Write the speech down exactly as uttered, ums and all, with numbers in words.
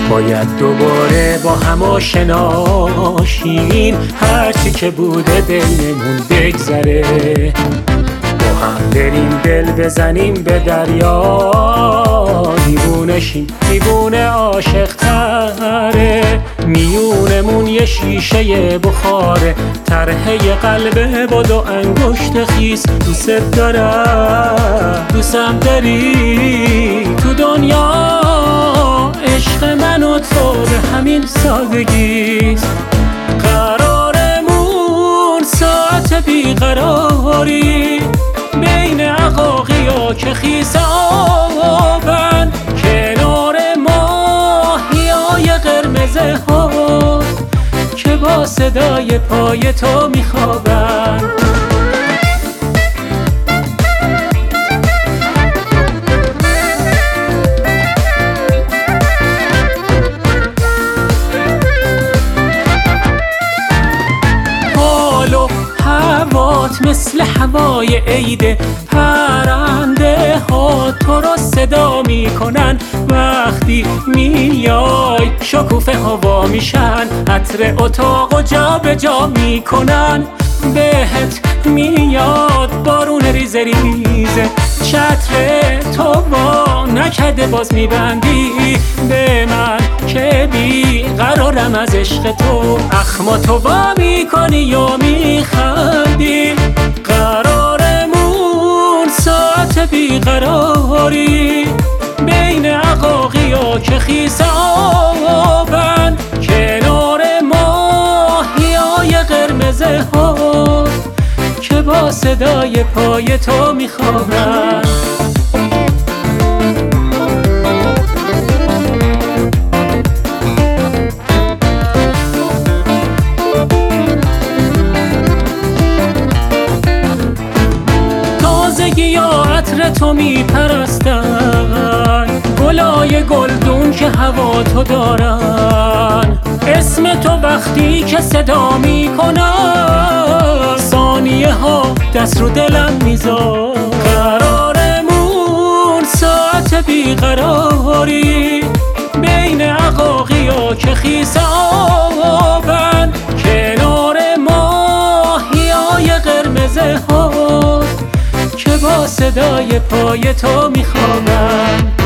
باید دوباره با هم آشناشیم، هرچی که بوده بینمون بگذره، با هم بریم دل بزنیم به دریا، دیوونه شیم دیوونه عاشق تره، میونمون یه شیشه بخاره، طرحه قلبه با دو انگشت خیس، دوست دارم دوستم داری تو دنیا، عشق من و تو به همین سادگیست، قرارمون ساعت بیقراری بین عقاقیا که خیس آبن، کنار ماهیای قرمز ها که با صدای پای تو میخوابن. هوات مثل هوای عیده، پرنده ها تو رو صدا میکنن، وقتی میای شکوفه هوا میشن، عطر اتاق و جا به جا میکنن، بهت میاد بارون ریزه ریزه، چتر تو وا نکرده باز میبندی به من که بی قرارم از عشق تو، اخما تو وا میکنی یا میخندی، قرارمون ساعت بیقراری بین عقاقیا که خیس آبن، کنار ماهیای قرمز ها که با صدای پای تو میخوابن. یا عطر تو میپرستن، گلای گلدون که هوا تو دارن، اسم تو وقتی که صدا میکنن، ثانیه ها دست رو دلم میذار، قرارمون ساعت بیقراری بین عقاقیا که خیس آبن، کنار ماهیای قرمز ها که با صدای پای تو میخوابن.